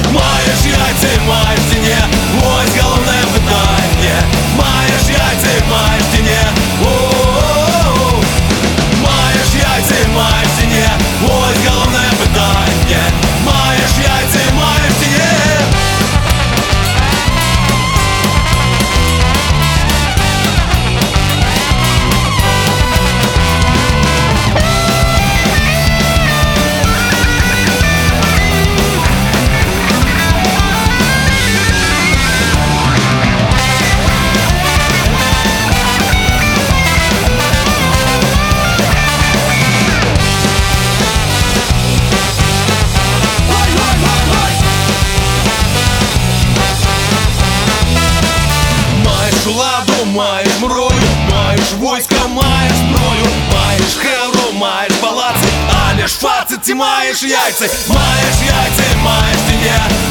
Маєш яйця і маєш чи ні? Ось головне питання. Маєш яйця і маєш чи ні? О-о-о-о. Маєш яйця і маєш чи ні? Ось головне питання. Маєш яйця і маєш чи ні? Ладу, маєш мрою, маєш войска, маєш зброю, маєш хевру, маєш палаци, а не шфаци, ти маєш яйця, маєш яйця, маєш ти не.